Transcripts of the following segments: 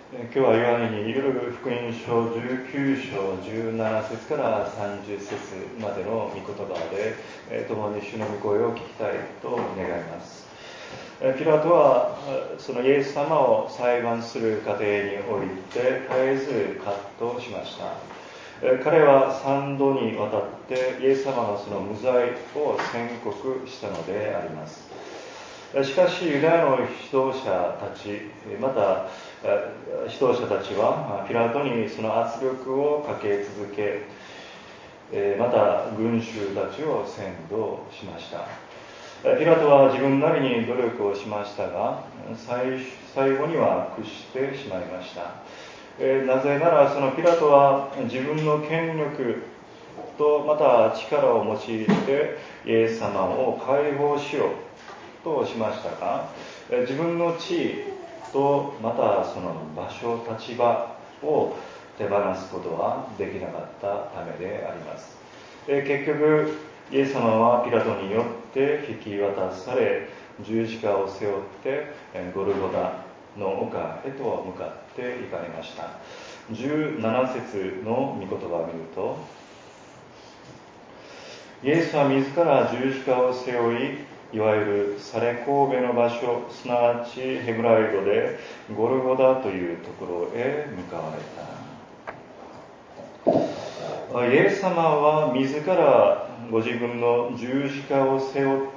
今日はヨハネによる福音書19章17節から30節までの御言葉で共に主の御声を聞きたいと願います。ピラトはそのイエス様を裁判する過程において絶えず葛藤しました。彼は3度にわたってイエス様のその無罪を宣告したのであります。しかしユダヤの指導者たち、また指導者たちはピラトにその圧力をかけ続け、また群衆たちを扇動しました。ピラトは自分なりに努力をしましたが、最後には屈してしまいました。なぜならそのピラトは自分の権力とまた力を用いてイエス様を解放しようとしましたが、自分の地位とまたその場所、立場を手放すことはできなかったためであります。結局イエス様はピラトによって引き渡され、十字架を背負ってゴルゴダの丘へと向かって行かれました。17節の御言葉を見ると、イエスは自ら十字架を背負い、いわゆるサレコーベの場所、すなわちヘブライ語でゴルゴダというところへ向かわれた。イエス様は自らご自分の十字架を背負って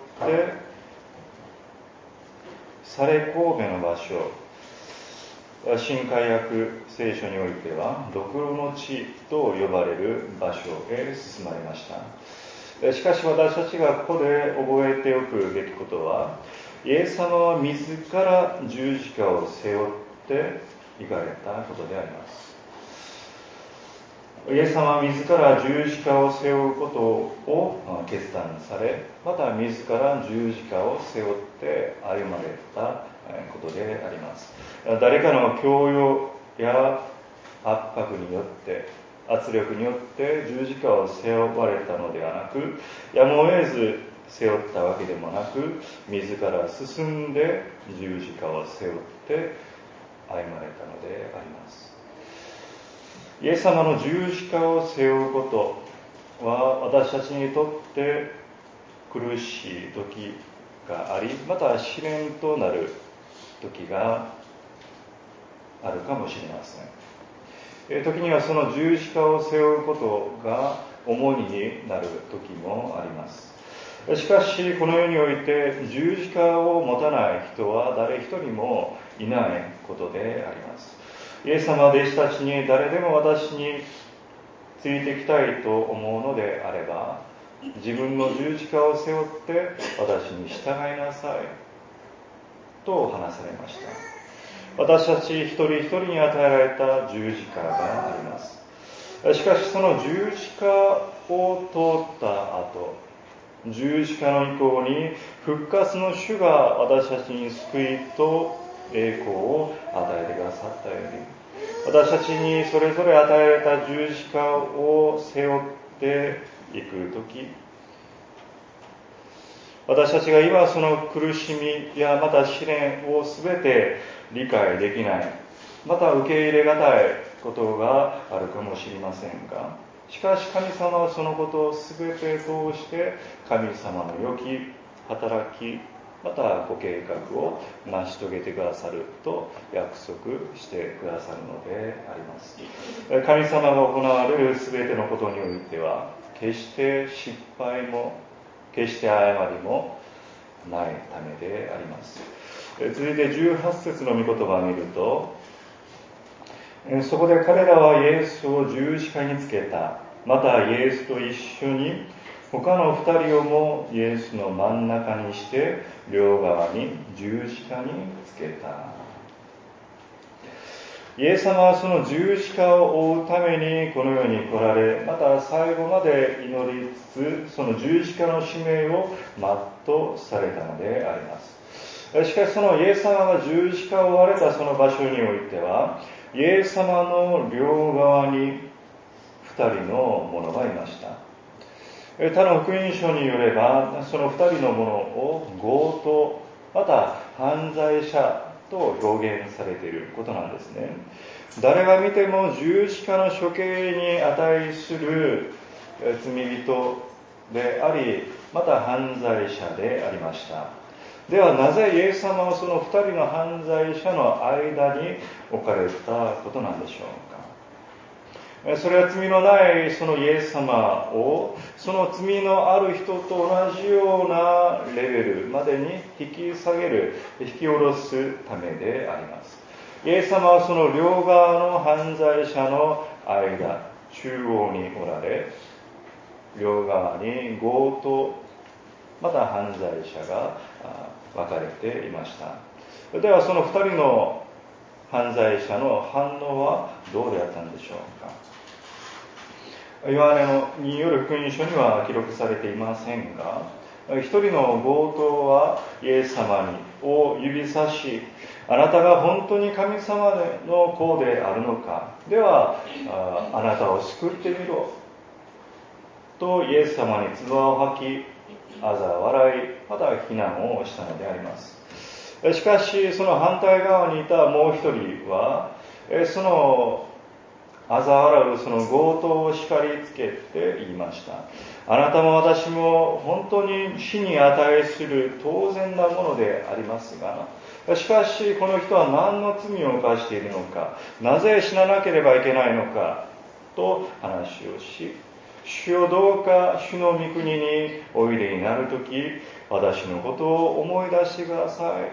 サレコーベの場所、新海訳聖書においてはドクロの地と呼ばれる場所へ進まれました。しかし私たちがここで覚えておくべきことは、イエス様は自ら十字架を背負って行かれたことであります。イエス様は自ら十字架を背負うことを決断され、また自ら十字架を背負って歩まれたことであります。誰かの強要や圧迫によって、圧力によって十字架を背負われたのではなく、やむを得ず背負ったわけでもなく、自ら進んで十字架を背負って歩まれたのであります。イエス様の十字架を背負うことは私たちにとって苦しい時があり、また試練となる時があるかもしれません。時にはその十字架を背負うことが重荷になる時もあります。しかしこの世において十字架を持たない人は誰一人もいないことであります。イエス様は弟子たちに、誰でも私についてきたいと思うのであれば、自分の十字架を背負って私に従いなさいと話されました。私たち一人一人に与えられた十字架があります。しかしその十字架を通った後、十字架の意向に復活の主が私たちに救いと栄光を与えてくださったように、私たちにそれぞれ与えられた十字架を背負っていくとき、私たちが今その苦しみやまた試練をすべて理解できない、また受け入れがたいことがあるかもしれませんが、しかし神様はそのことをすべて通して神様の良き働き、またご計画を成し遂げてくださると約束してくださるのであります。神様が行われるすべてのことにおいては、決して失敗も決して誤りもないためであります。続いて18節の御言葉を見ると、そこで彼らはイエスを十字架につけた。またイエスと一緒に他の2人をもイエスの真ん中にして両側に十字架につけた。イエス様はその十字架を追うためにこの世に来られ、また最後まで祈りつつその十字架の使命を全うされたのであります。しかしそのイエス様が十字架を追われたその場所においては、イエス様の両側に2人の者がいました。他の福音書によれば、その2人の者を強盗、また犯罪者と表現されていることなんですね。誰が見ても十字架の処刑に値する罪人であり、また犯罪者でありました。ではなぜイエス様はその2人の犯罪者の間に置かれたことなんでしょうか。それは罪のないそのイエス様をその罪のある人と同じようなレベルまでに引き下げる、引き下ろすためであります。イエス様はその両側の犯罪者の間、中央におられ、両側に強盗、また犯罪者が分かれていました。ではその2人の犯罪者の反応はどうであったんでしょうか。ヨハネによる福音書には記録されていませんが、一人の強盗はイエス様を指さし、あなたが本当に神様の子であるのか、では あなたを救ってみろとイエス様に唾を吐き、嘲笑い、また非難をしたのであります。しかしその反対側にいたもう一人は、その嘲笑うその強盗を叱りつけて言いました。あなたも私も本当に死に値する当然なものでありますが、しかしこの人は何の罪を犯しているのか、なぜ死ななければいけないのかと話をし、主よどうか主の御国においでになるとき、私のことを思い出してください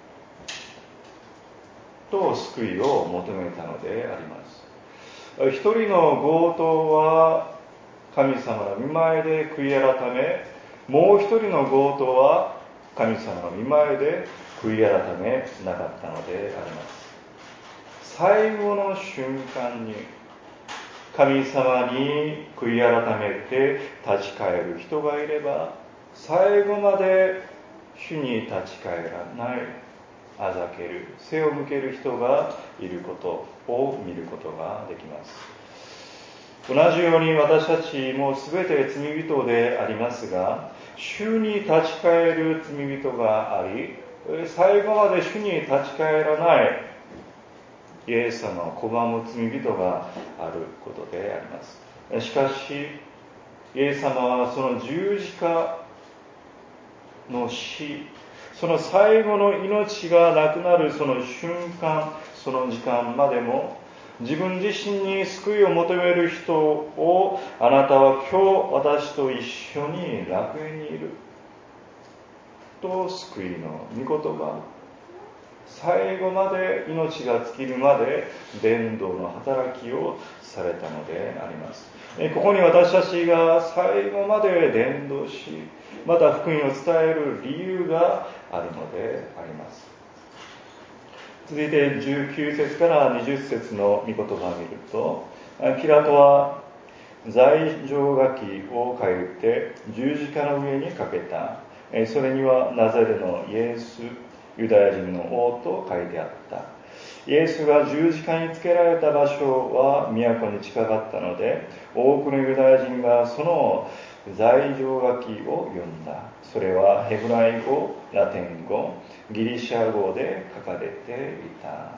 と救いを求めたのであります。一人の強盗は神様の御前で悔い改め、もう一人の強盗は神様の御前で悔い改めなかったのであります。最後の瞬間に神様に悔い改めて立ち返る人がいれば、最後まで主に立ち返らない、あざける、背を向ける人がいることを見ることができます。同じように私たちも全て罪人でありますが、主に立ち返る罪人があり、最後まで主に立ち返らないイエス様を拒む罪人があることであります。しかしイエス様はその十字架の死、その最後の命がなくなるその瞬間、その時間までも自分自身に救いを求める人を、あなたは今日私と一緒に楽園にいると救いの御言葉、最後まで命が尽きるまで伝道の働きをされたのであります。ここに私たちが最後まで伝道し、また福音を伝える理由があるのであります。続いて19節から20節の御言葉を見ると、ピラトは罪状書きを書いて十字架の上にかけた。それにはナザレのイエス、ユダヤ人の王と書いてあった。イエスが十字架につけられた場所は都に近かったので、多くのユダヤ人がその罪状書きを読んだ。それはヘブライ語、ラテン語、ギリシャ語で書かれていた。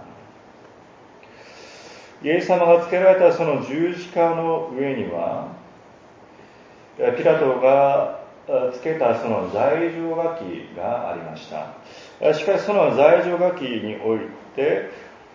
イエス様がつけられたその十字架の上には、ピラトがつけたその罪状書きがありました。しかしその罪状書きにおいて、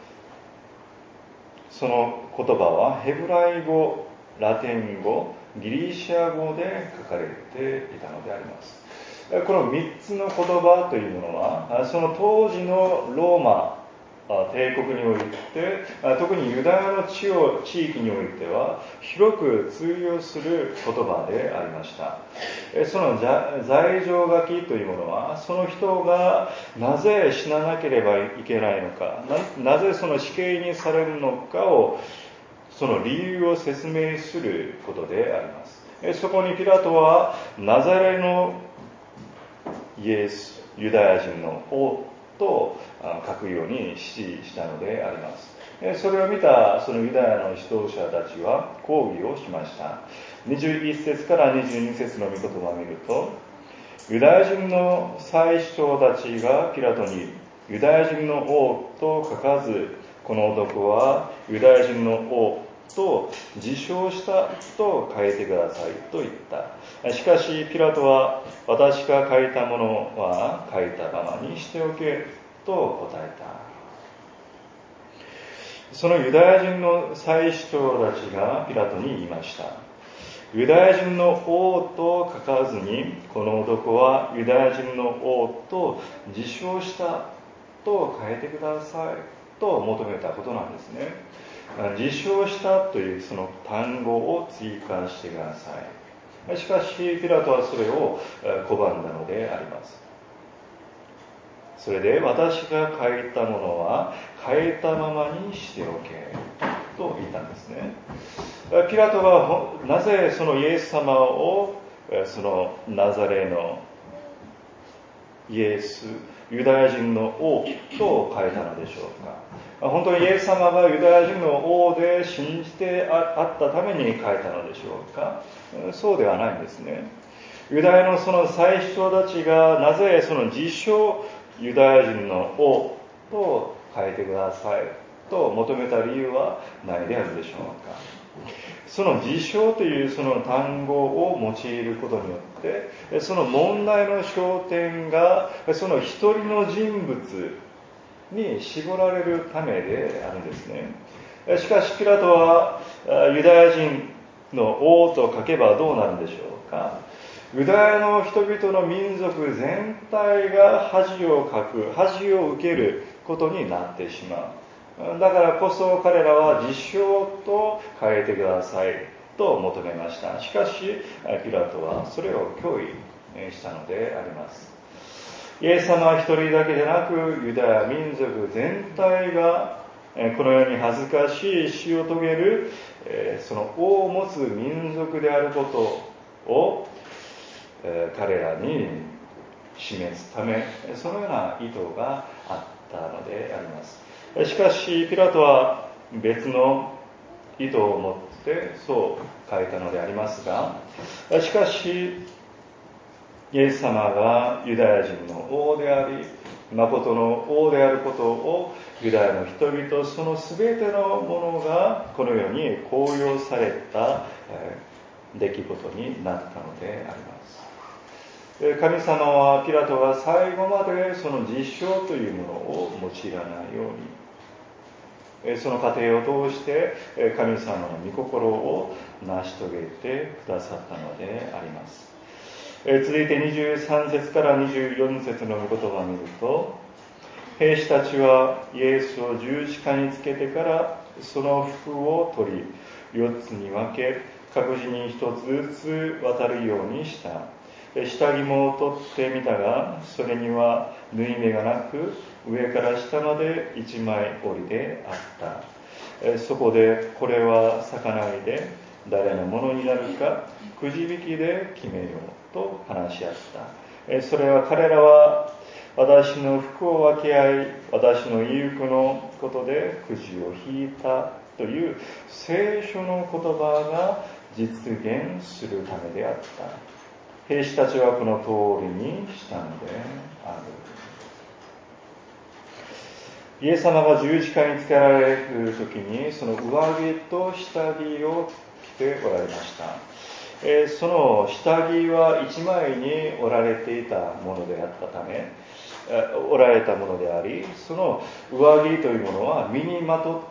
その言葉はヘブライ語、ラテン語、ギリシャ語で書かれていたのであります。この3つの言葉というものは、その当時のローマ帝国において、特にユダヤの地域においては広く通用する言葉でありました。その罪状書きというものは、その人がなぜ死ななければいけないのか、なぜその死刑にされるのかを、その理由を説明することであります。そこにピラトはナザレのイエス、ユダヤ人の王と書くように指示したのであります。それを見たそのユダヤの指導者たちは抗議をしました。21節から22節の御言葉を見ると、ユダヤ人の祭司長たちがピラトにユダヤ人の王と書かず、この男はユダヤ人の王と自称したと書いてくださいと言った。しかしピラトは、私が書いたものは書いたままにしておけと答えた。そのユダヤ人の祭司長たちがピラトに言いました。ユダヤ人の王と書かずに、この男はユダヤ人の王と自称したと書いてくださいと求めたことなんですね。自称したというその単語を追加してください。しかしピラトはそれを拒んだのであります。それで、私が書いたものは書いたままにしておけと言ったんですね。ピラトはなぜそのイエス様をそのナザレのイエス、ユダヤ人の王と書いたのでしょうか。本当にイエス様がユダヤ人の王で信じてあったために書いたのでしょうか。そうではないんですね。ユダヤのその祭司長たちがなぜその自称ユダヤ人の王と書いてくださいと求めた理由はないであるでしょうか。その自称というその単語を用いることによって、その問題の焦点がその一人の人物に絞られるためであるんですね。しかしピラトはユダヤ人の王と書けばどうなるんでしょうか。ユダヤの人々の民族全体が恥をかく、恥を受けることになってしまう。だからこそ彼らは自称と変えてくださいと求めました。しかしピラトはそれを拒否したのであります。イエス様一人だけでなく、ユダヤ民族全体がこのように恥ずかしい死を遂げるその王を持つ民族であることを彼らに示すため、そのような意図があったのであります。しかしピラトは別の意図を持ってそう書いたのでありますが、しかしイエス様がユダヤ人の王であり、誠の王であることをユダヤの人々、その全てのものがこのように公表された出来事になったのであります。神様はピラトが最後までその実証というものを用いらないように、その過程を通して神様の御心を成し遂げてくださったのであります。続いて23節から24節の御言葉を見ると、兵士たちはイエスを十字架につけてからその服を取り、4つに分け、各自に1つずつ渡るようにした。下着も取ってみたが、それには縫い目がなく、上から下まで一枚織りであった。そこで、これは裂かないで誰のものになるかくじ引きで決めようと話し合った。それは彼らは私の服を分け合い、私の衣服のことでくじを引いたという聖書の言葉が実現するためであった。兵士たちはこの通りにしたのである。イエス様が十字架につけられる時に、その上着と下着を着ておられました。その下着は一枚に織られていたものであったため、織られたものであり、その上着というものは身にまと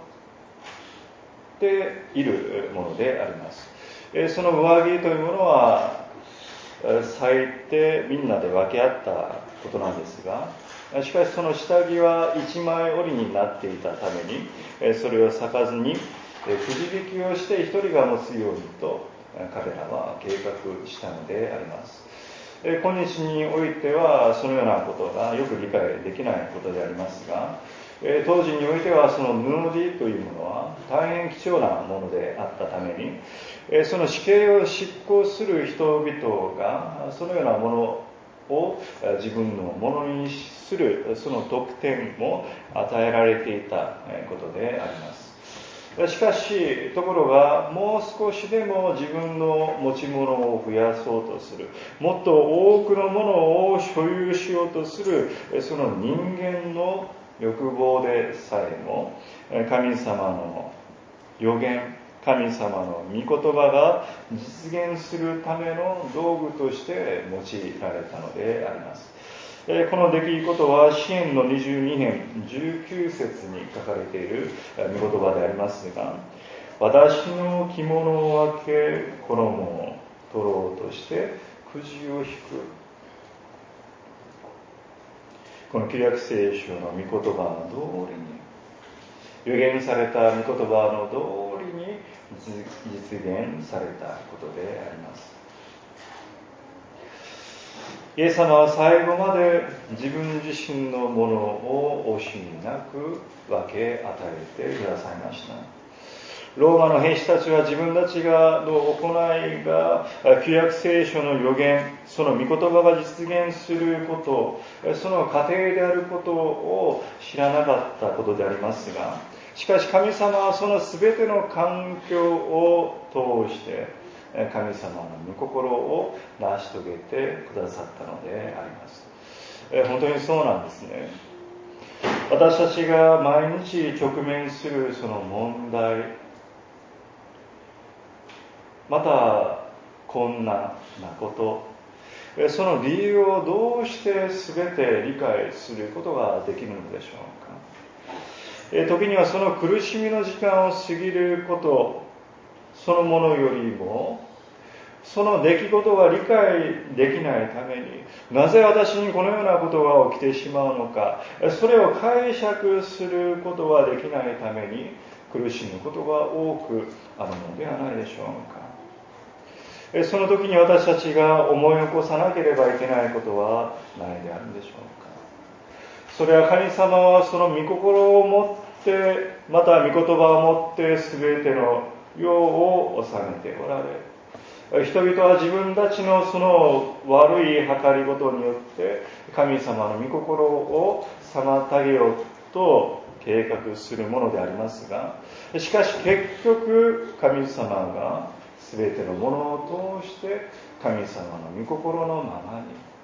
っているものであります。その上着というものは裂いてみんなで分け合ったことなんですが、しかしその下着は一枚織りになっていたために、それを裂かずにくじ引きをして一人が持つようにと彼らは計画したのであります。今日においてはそのようなことがよく理解できないことでありますが、当時においてはその布地というものは大変貴重なものであったために、その死刑を執行する人々がそのようなものを自分のものにするその特典も与えられていたことであります。 しかし、ところが、もう少しでも自分の持ち物を増やそうとする、もっと多くのものを所有しようとする、その人間の欲望でさえも、神様の預言、神様の御言葉が実現するための道具として用いられたのであります。この出来事は詩篇の22編19節に書かれている御言葉でありますが、私の着物を分け衣を取ろうとしてくじを引く。この旧約聖書の御言葉の通りに、預言された御言葉の通りに実現されたことであります。イエス様は最後まで自分自身のものを惜しみなく分け与えてくださいました。ローマの兵士たちは自分たちの行いが旧約聖書の預言、その御言葉が実現すること、その過程であることを知らなかったことでありますが、しかし神様はその全ての環境を通して神様の御心を成し遂げてくださったのであります。本当にそうなんですね。私たちが毎日直面するその問題、また困難なこと、その理由をどうして全て理解することができるのでしょうか。時にはその苦しみの時間を過ぎることそのものよりも、その出来事が理解できないために、なぜ私にこのようなことが起きてしまうのか、それを解釈することができないために苦しむことが多くあるのではないでしょうか。その時に私たちが思い起こさなければいけないことはないであるでしょうか。それは神様はその御心を持って、また御言葉を持って全ての世を治めておられ、人々は自分たちのその悪い計りごとによって神様の御心を妨げようと計画するものでありますが、しかし結局神様が全てのものを通して神様の御心のままに、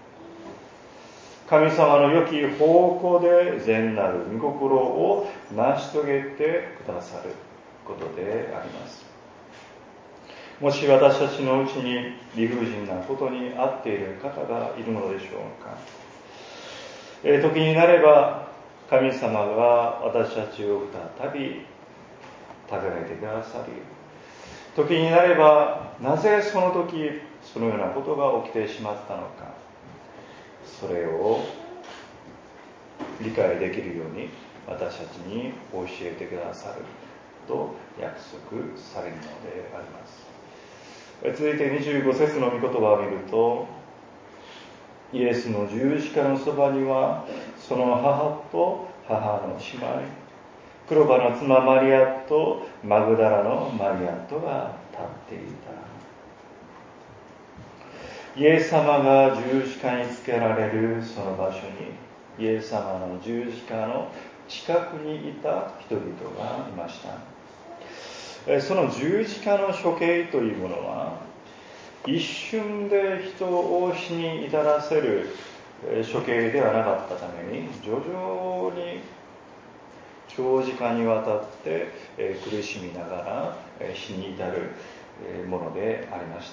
神様の良き方向で善なる御心を成し遂げてくださることであります。もし私たちのうちに理不尽なことに遭っている方がいるのでしょうか。時になれば神様が私たちを再び訪ねてくださり、時になればなぜその時そのようなことが起きてしまったのか、それを理解できるように私たちに教えてくださると約束されるのであります。続いて25節の御言葉を見ると、イエスの十字架のそばにはその母と母の姉妹、クロバの妻マリアとマグダラのマリアとが立っていた。イエス様が十字架につけられるその場所に、イエス様の十字架の近くにいた人々がいました。その十字架の処刑というものは、一瞬で人を死に至らせる処刑ではなかったために、徐々に長時間にわたって苦しみながら死に至るものでありました。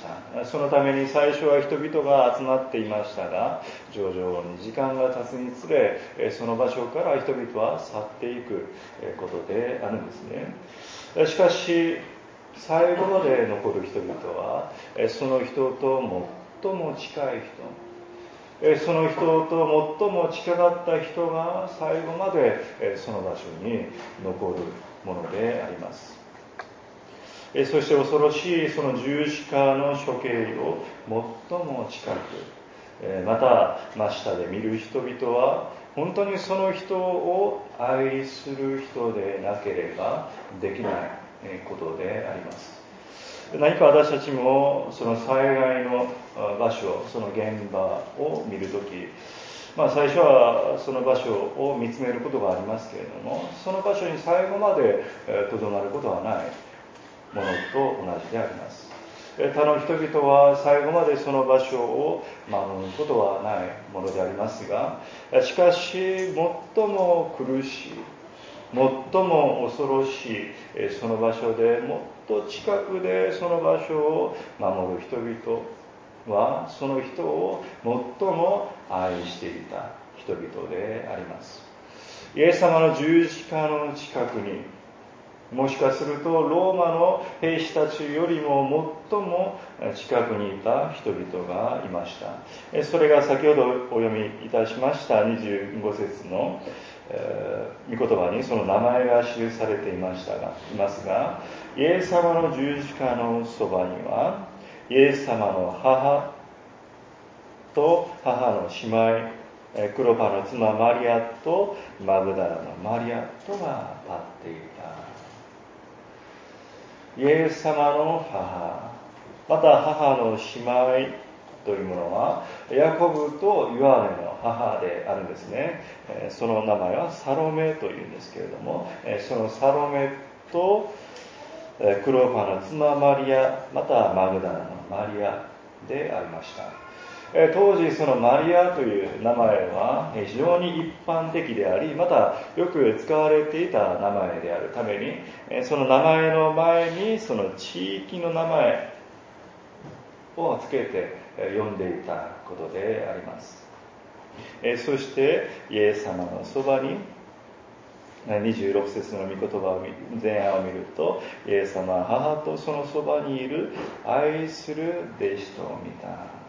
そのために最初は人々が集まっていましたが、徐々に時間が経つにつれ、その場所から人々は去っていくことであるんですね。しかし最後まで残る人々は、その人と最も近い人、その人と最も近かった人が最後までその場所に残るものであります。そして恐ろしいその十字架の処刑を最も近く、また真下で見る人々は本当にその人を愛する人でなければできないことであります。何か私たちもその災害の場所、その現場を見るとき、 最初はその場所を見つめることがありますけれども、その場所に最後までとどまることはないものと同じであります。他の人々は最後までその場所を守ることはないものでありますが、しかし最も苦しい、最も恐ろしいその場所でもっと近くでその場所を守る人々は、その人を最も愛していた人々であります。イエス様の十字架の近くに、もしかするとローマの兵士たちよりも最も近くにいた人々がいました。それが先ほどお読みいたしました25節の御言葉にその名前が記されていますが、イエス様の十字架のそばには、イエス様の母と母の姉妹、クロパの妻マリアとマグダラのマリアとが立っていた。イエス様の母、また母の姉妹というものはヤコブとヨハネの母であるんですね。その名前はサロメというんですけれども、そのサロメとクロパの妻マリア、またマグダラのマリアでありました。当時そのマリアという名前は非常に一般的であり、またよく使われていた名前であるために、その名前の前にその地域の名前をつけて呼んでいたことであります。そしてイエス様のそばに26節の御言葉を前半を見ると、イエス様は母とそのそばにいる愛する弟子と見た。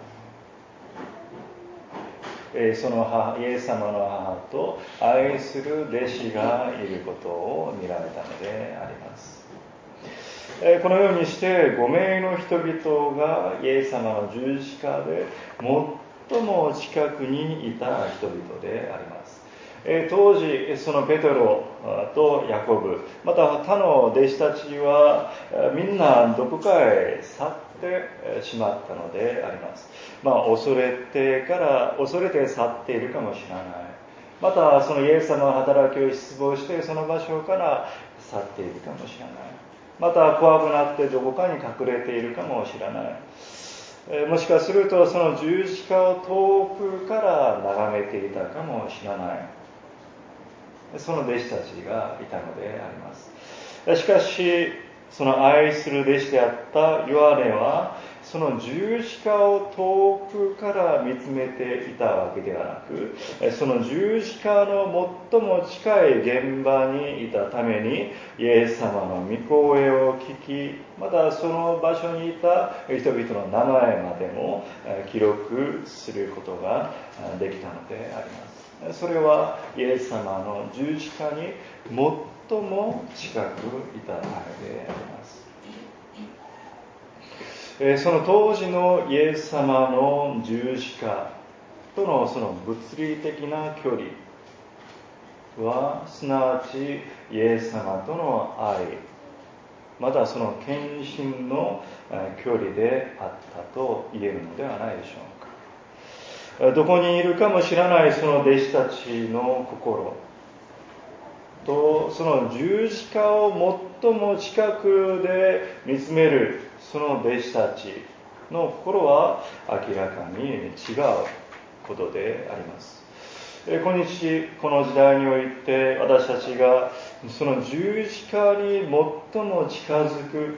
そのイエス様の母と愛する弟子がいることを見られたのであります。このようにして5名の人々がイエス様の十字架で最も近くにいた人々であります。当時そのペテロとヤコブ、また他の弟子たちはみんなどこかへ去ってしまったのであります。恐れて去っているかもしれない。またそのイエス様の働きを失望してその場所から去っているかもしれない。また怖くなってどこかに隠れているかもしれない。もしかするとその十字架を遠くから眺めていたかもしれない。その弟子たちがいたのであります。しかしその愛する弟子であったヨハネはその十字架を遠くから見つめていたわけではなく、その十字架の最も近い現場にいたためにイエス様の御声を聞き、またその場所にいた人々の名前までも記録することができたのであります。それはイエス様の十字架に最も近くいたためであります。その当時のイエス様の十字架とのその物理的な距離は、すなわちイエス様との愛、またその献身の距離であったと言えるのではないでしょうか。どこにいるかもしれないその弟子たちの心と、その十字架を最も近くで見つめるその弟子たちの心は明らかに違うことであります。今日この時代において私たちがその十字架に最も近づく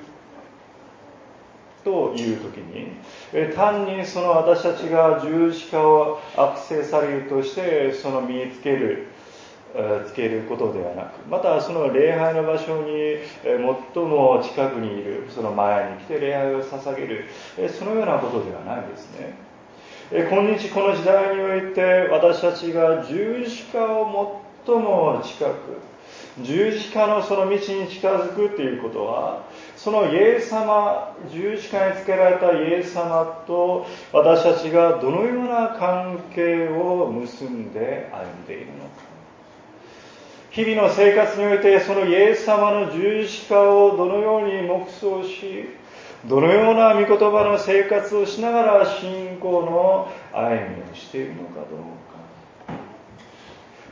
という時に、単にその私たちが十字架をアクセサリーとしてその身につけることではなく、またその礼拝の場所に最も近くにいるその前に来て礼拝を捧げる、そのようなことではないですね。今日この時代において私たちが十字架を最も近く、十字架のその道に近づくということは、そのイエス様、十字架につけられたイエス様と私たちがどのような関係を結んで歩んでいるのか。日々の生活においてそのイエス様の十字架をどのように黙想し、どのような御言葉の生活をしながら信仰の歩みをしているのかどうか。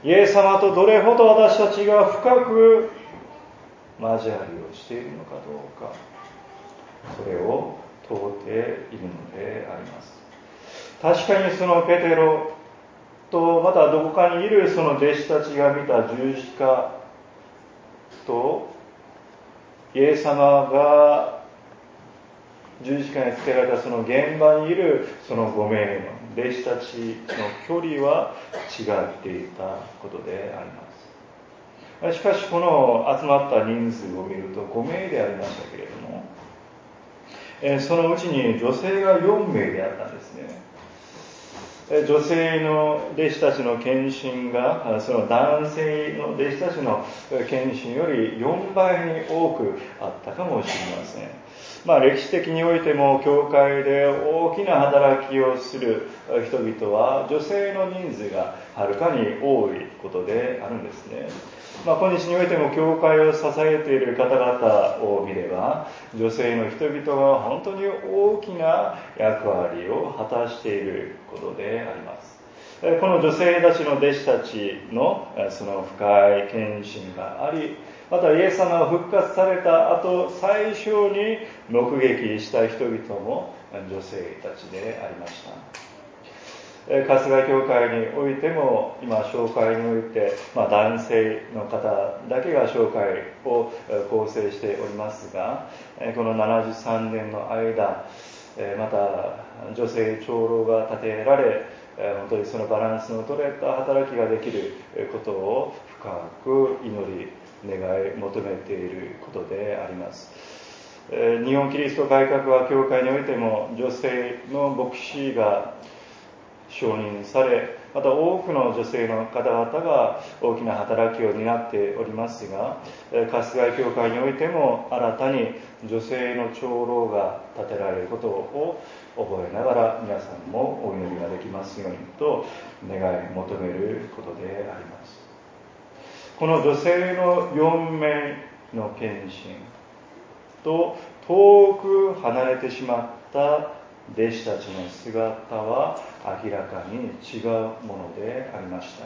イエス様とどれほど私たちが深く交わりをしているのかどうか、それを問うているのであります。確かにそのペテロとまたどこかにいるその弟子たちが見た十字架と、イエス様が十字架につけられたその現場にいるその5名の弟子たちの距離は違っていたことであります。しかしこの集まった人数を見ると5名でありましたけれども、そのうちに女性が4名であったんですね。女性の弟子たちの献身がその男性の弟子たちの献身より4倍に多くあったかもしれません。歴史的においても教会で大きな働きをする人々は女性の人数がはるかに多いことであるんですね。今日においても教会を支えている方々を見れば、女性の人々が本当に大きな役割を果たしていることであります。この女性たちの弟子たちのその深い献身があり、またイエス様が復活された後、最初に目撃した人々も女性たちでありました。春日教会においても今紹介において、男性の方だけが紹介を構成しておりますが、この73年の間、また女性長老が立てられ、本当にそのバランスの取れた働きができることを深く祈り願い求めていることであります。日本キリスト改革は教会においても女性の牧師が承認され、また多くの女性の方々が大きな働きを担っておりますが、春日井教会においても新たに女性の長老が立てられることを覚えながら、皆さんもお祈りができますようにと願い求めることであります。この女性の4名の献身と遠く離れてしまった弟子たちの姿は明らかに違うものでありました。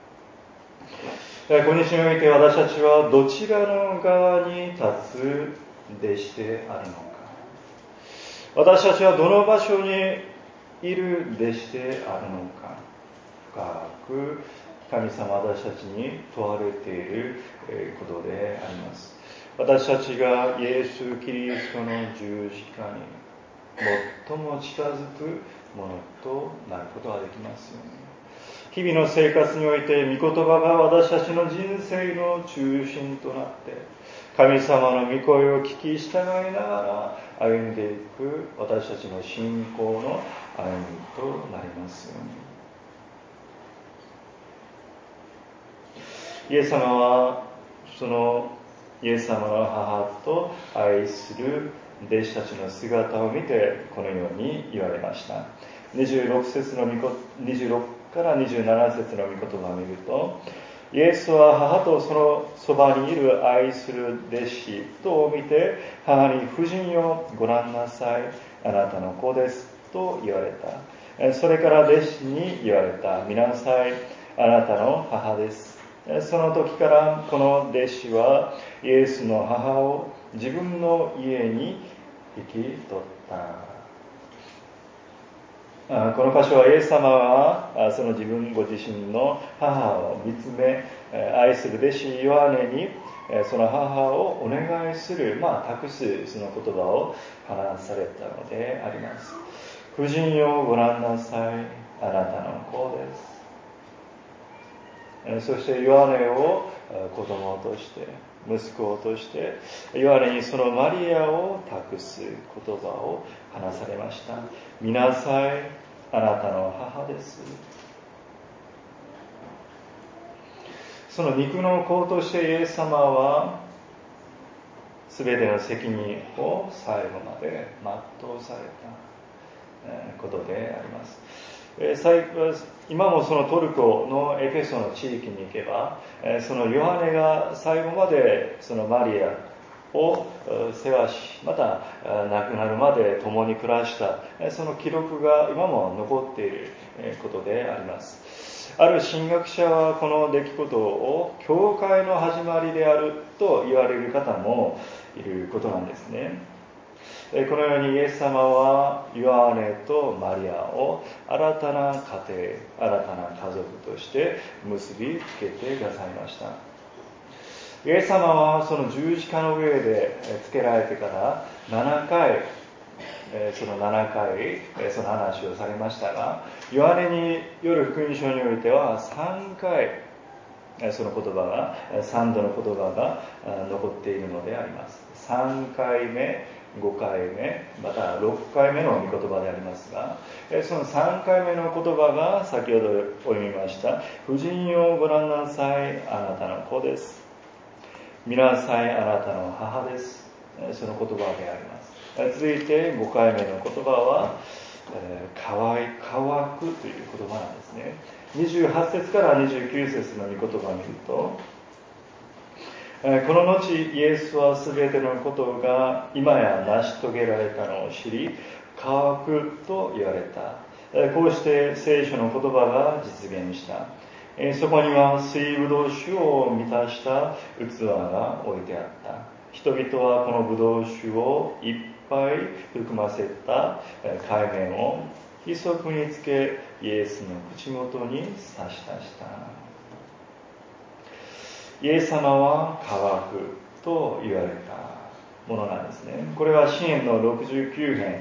今日において私たちはどちらの側に立つ弟子であるのか、私たちはどの場所にいる弟子であるのか、深く神様私たちに問われていることであります。私たちがイエス・キリストの十字架に最も近づくものとなることができますように。日々の生活において御言葉が私たちの人生の中心となって、神様の御声を聞き従いながら歩んでいく私たちの信仰の歩みとなりますように。イエス様はそのイエス様の母と愛する弟子たちの姿を見てこのように言われました。26から27節の御言葉を見ると、イエスは母とそのそばにいる愛する弟子とを見て、母に婦人よご覧なさい、あなたの子ですと言われた。それから弟子に言われた、見なさい、あなたの母です。その時からこの弟子はイエスの母を自分の家に引き取った。この箇所はイエス様はその自分ご自身の母を見つめ、愛する弟子ヨハネにその母をお願いする、託すその言葉を話されたのであります。婦人よご覧なさい、あなたの子です。そしてヨハネを子供として息子としてヨハネにそのマリアを託す言葉を話されました。見なさい、あなたの母です。その肉の子としてイエス様は全ての責任を最後まで全うされたことであります。今もそのトルコのエペソの地域に行けば、そのヨハネが最後までそのマリアを世話し、また亡くなるまで共に暮らしたその記録が今も残っていることであります。ある神学者はこの出来事を教会の始まりであると言われる方もいることなんですね。このようにイエス様はヨハネとマリアを新たな家庭、新たな家族として結びつけてくださいました。イエス様はその十字架の上でつけられてから7回、その話をされましたが、ヨハネによる福音書においては3回その言葉が、3度の言葉が残っているのであります。3回目、5回目、また6回目の御言葉でありますが、その3回目の言葉が先ほどお読みました。婦人よご覧なさい、あなたの子です。見なさい、あなたの母です。その言葉であります。続いて5回目の言葉は、乾くという言葉なんですね。28節から29節の御言葉を見ると、この後イエスはすべてのことが今や成し遂げられたのを知り、乾くと言われた。こうして聖書の言葉が実現した。そこには水ぶどう酒を満たした器が置いてあった。人々はこのぶどう酒をいっぱい含ませた海面をヒソプにつけ、イエスの口元に差し出した。イエス様は乾くと言われたものなんですね。これは箴言の69編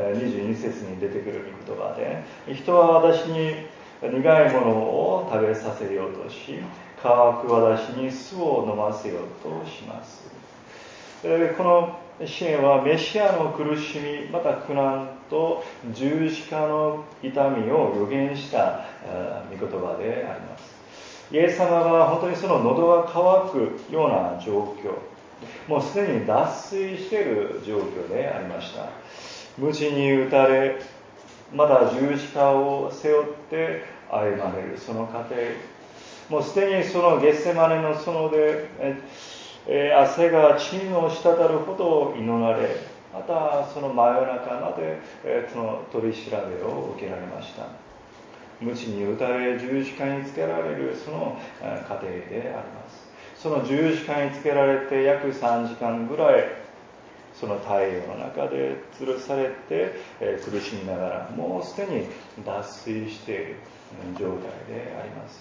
22節に出てくる御言葉で、人は私に苦いものを食べさせようとし、乾く私に酢を飲ませようとします。この詩篇はメシアの苦しみ、また苦難と十字架の痛みを予言した御言葉であります。イエス様が本当にその喉が渇くような状況、もうすでに脱水している状況でありました。鞭に打たれ、また十字架を背負って歩まれるその過程、もうすでにそのゲッセマネの園で汗が地を滴るほど祈られ、またその真夜中までその取り調べを受けられました。鞭に打たれ十字架につけられるその過程であります。その十字架につけられて約3時間ぐらいその太陽の中で吊るされて苦しみながらもうすでに脱水している状態であります。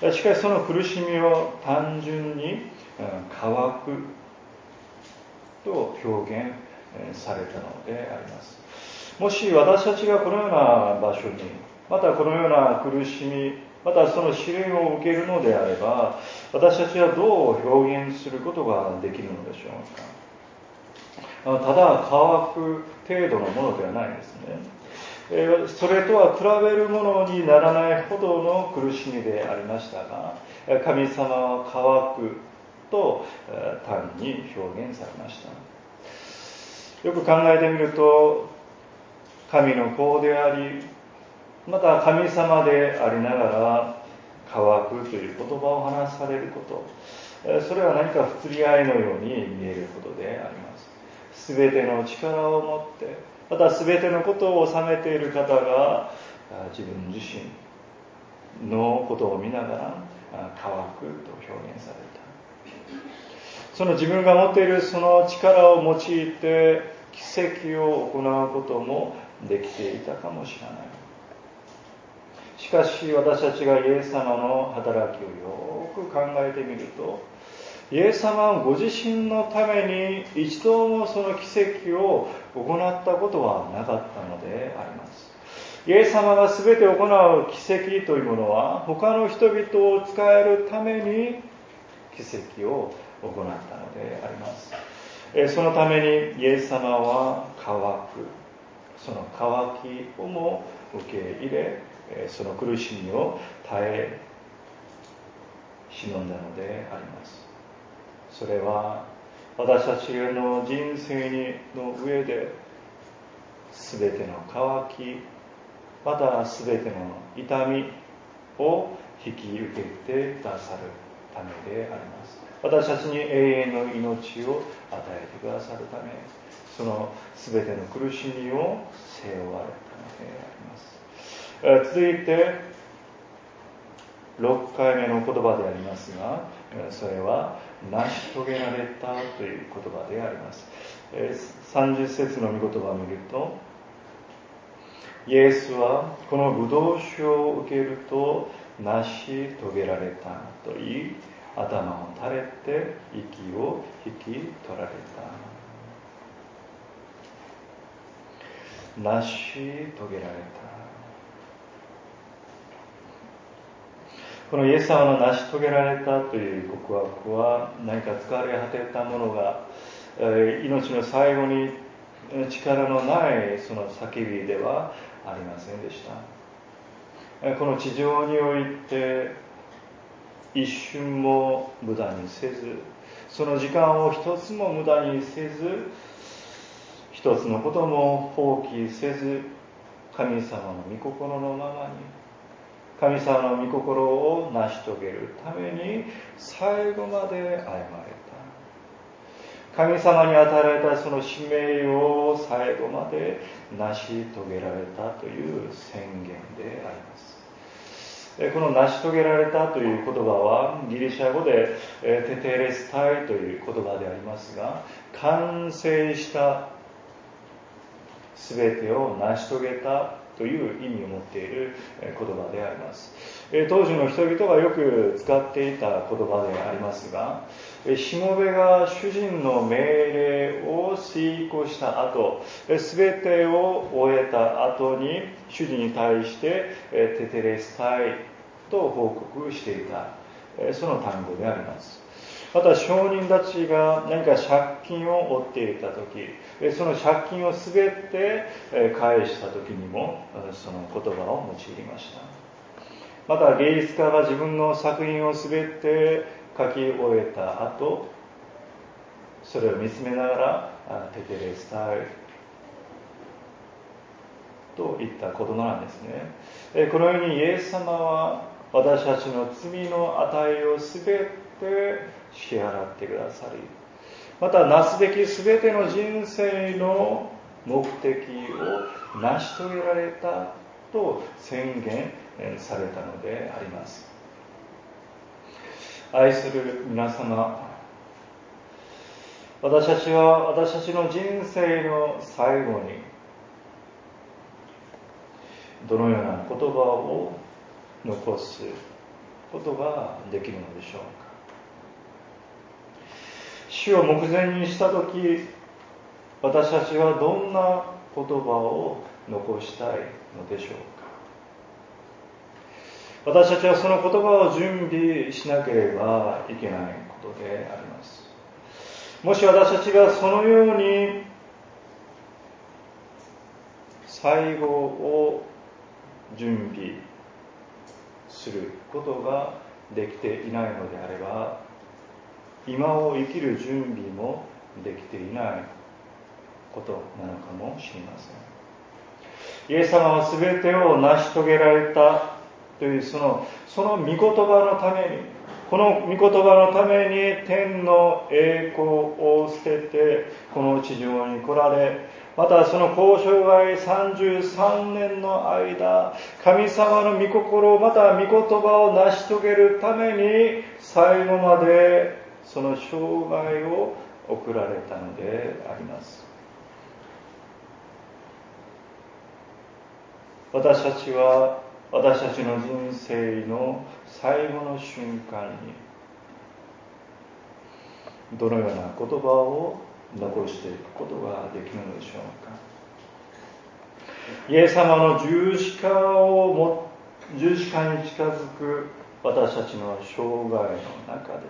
しかしその苦しみを単純に乾くと表現されたのであります。もし私たちがこのような場所に、またこのような苦しみ、またその試練を受けるのであれば、私たちはどう表現することができるのでしょうか。ただ乾く程度のものではないですね。それとは比べるものにならないほどの苦しみでありましたが、神様は乾くと単に表現されました。よく考えてみると、神の子であり、また神様でありながら乾くという言葉を話されること、それは何か不釣り合いのように見えることであります。すべての力を持って、またすべてのことを治めている方が自分自身のことを見ながら乾くと表現された。その自分が持っているその力を用いて奇跡を行うこともできていたかもしれない。しかし私たちがイエス様の働きをよく考えてみると、イエス様はご自身のために一度もその奇跡を行ったことはなかったのであります。イエス様が全て行う奇跡というものは他の人々を使えるために奇跡を行ったのであります。そのためにイエス様は乾く、その乾きをも受け入れ、その苦しみを耐え忍んだのであります。それは私たちの人生の上で全ての渇き、また全ての痛みを引き受けてくださるためであります。 私たちに永遠の命を与えてくださるため、その全ての苦しみを背負われたのであります。続いて6回目の言葉でありますが、それは成し遂げられたという言葉であります。30節の御言葉を見ると、イエスはこのブドウ酒を受けると成し遂げられたと言い、頭を垂れて息を引き取られた。成し遂げられた。このイエス様の成し遂げられたという告白は、何か疲れ果てたものが命の最後に力のないその叫びではありませんでした。この地上において一瞬も無駄にせず、その時間を一つも無駄にせず、一つのことも放棄せず、神様の御心のままに、神様の御心を成し遂げるために最後まで歩まれた。神様に与えられたその使命を最後まで成し遂げられたという宣言であります。この成し遂げられたという言葉はギリシャ語でテテレスタイという言葉でありますが、完成したすべてを成し遂げたという意味を持っている言葉であります。当時の人々がよく使っていた言葉でありますが、しもべが主人の命令を遂行した後、すべてを終えた後に主人に対してテテレスタイと報告していた、その単語であります。また商人たちが何か借金を負っていたとき、その借金をすべて返したときにもその言葉を用いました。また芸術家が自分の作品をすべて書き終えた後、それを見つめながらテテレスタイといった言葉なんですね。このようにイエス様は私たちの罪の値をすべて支払ってくださり、またなすべきすべての人生の目的を成し遂げられたと宣言されたのであります。愛する皆様、私たちは私たちの人生の最後にどのような言葉を残すことができるのでしょうか。死を目前にしたとき、私たちはどんな言葉を残したいのでしょうか。私たちはその言葉を準備しなければいけないことであります。もし私たちがそのように最後を準備することができていないのであれば、今を生きる準備もできていないことなのかもしれません。イエス様は全てを成し遂げられたというその御言葉のために、この御言葉のために天の栄光を捨ててこの地上に来られ、またその交渉外33年の間、神様の御心、また御言葉を成し遂げるために最後までその生涯を送られたのであります。私たちは私たちの人生の最後の瞬間にどのような言葉を残していくことができるのでしょうか。イエス様の十字架に近づく私たちの生涯の中で、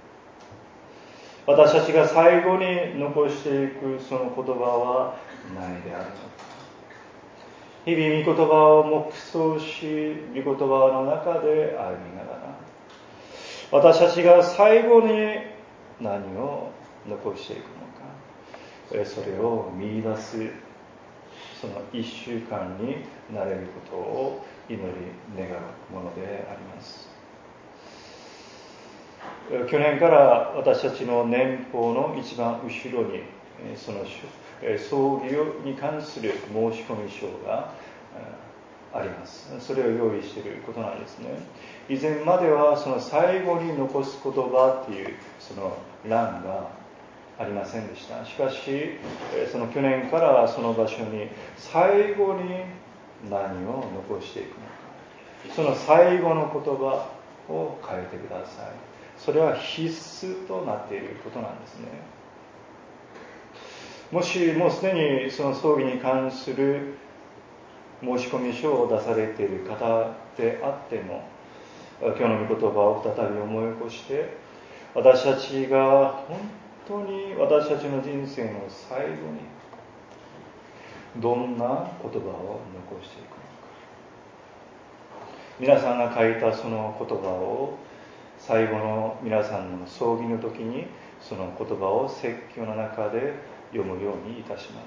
私たちが最後に残していくその言葉は何であるのか。日々御言葉を黙想し、御言葉の中で歩みながら、私たちが最後に何を残していくのか、それを見出すその1週間になれることを祈り願うものであります。 去年から私たちの年報の一番後ろにその葬儀に関する申し込み書があります。それを用意していることなんですね。以前まではその最後に残す言葉っていうその欄がありませんでした。しかしその去年からその場所に最後に何を残していくのか、その最後の言葉を書いてください。それは必須となっていることなんですね。もしもうすでにその葬儀に関する申し込み書を出されている方であっても、今日の御言葉を再び思い起こして、私たちが本当に私たちの人生の最後にどんな言葉を残していくのか、皆さんが書いたその言葉を最後の皆さんの葬儀の時にその言葉を説教の中で読むようにいたします。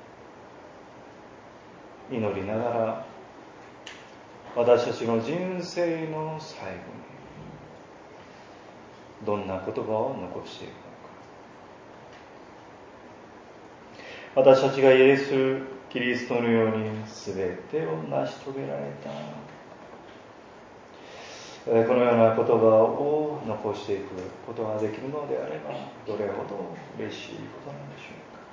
祈りながら私たちの人生の最後にどんな言葉を残していくのか。私たちがイエス・キリストのように全てを成し遂げられた、このような言葉を残していくことができるのであれば、どれほど嬉しいことなんでしょ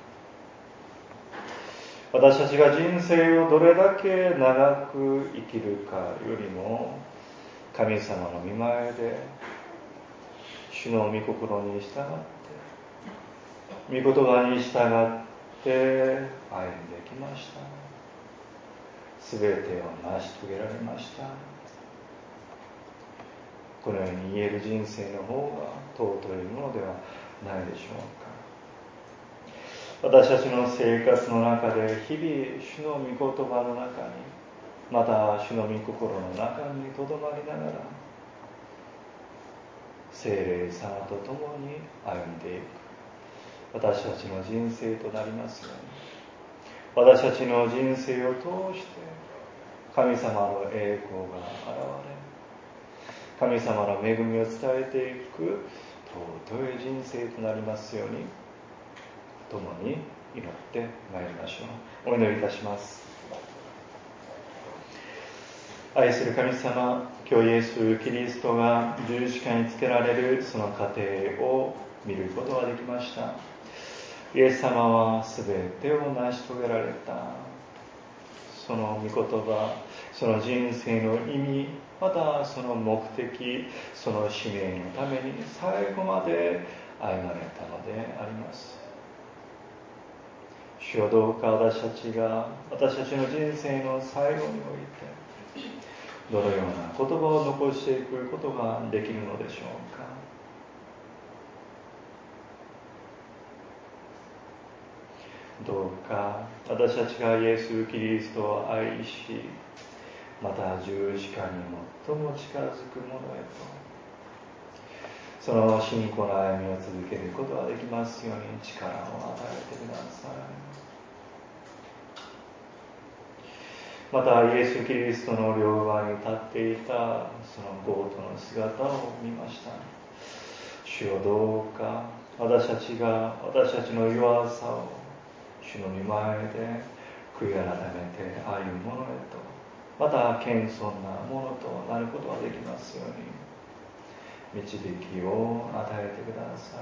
うか。私たちが人生をどれだけ長く生きるかよりも、神様の御前で主の御心に従って、御言葉に従って歩んできました。すべてを成し遂げられました。このように言える人生の方が尊いものではないでしょうか。私たちの生活の中で日々主の御言葉の中に、また主の御心の中にとどまりながら、聖霊様と共に歩んでいく私たちの人生となりますように。私たちの人生を通して神様の栄光が現れ、神様の恵みを伝えていく尊い人生となりますように、共に祈ってまいりましょう。お祈りいたします。愛する神様、今日イエス・キリストが十字架につけられるその過程を見ることができました。イエス様は全てを成し遂げられた。その御言葉、その人生の意味、またその目的、その使命のために最後まで歩まれたのであります。主よ、どうか私たちの人生の最後においてどのような言葉を残していくことができるのでしょうか。どうか私たちがイエス・キリストを愛し、また十字架に最も近づく者へと、その信仰の歩みを続けることができますように力を与えてください。またイエス・キリストの両側に立っていたそのゴートの姿を見ました。主よ、どうか私たちの弱さを主の御前で悔い改めて歩む者へと、また謙遜なものとなることができますように導きを与えてください。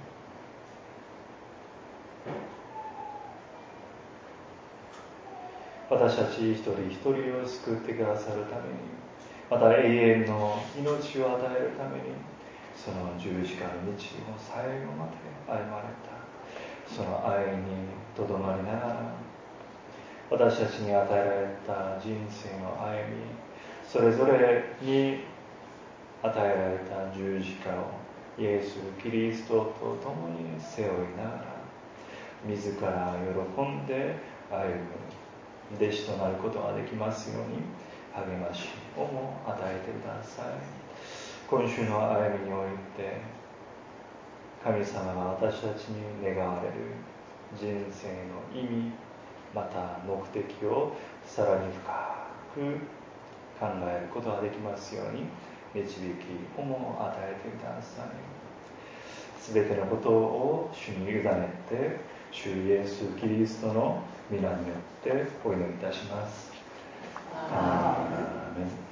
私たち一人一人を救ってくださるために、また永遠の命を与えるために、その十字架の道を最後まで歩まれた。その愛にとどまりながら、私たちに与えられた人生の歩み、それぞれに与えられた十字架をイエス・キリストと共に背負いながら、自ら喜んで歩む弟子となることができますように励ましをも与えてください。今週の歩みにおいて、神様が私たちに願われる人生の意味、また目的をさらに深く考えることができますように導き、恩を与えてください。すべてのことを主に委ねて、主イエス・キリストの皆によってお祈りいたします。アーメン。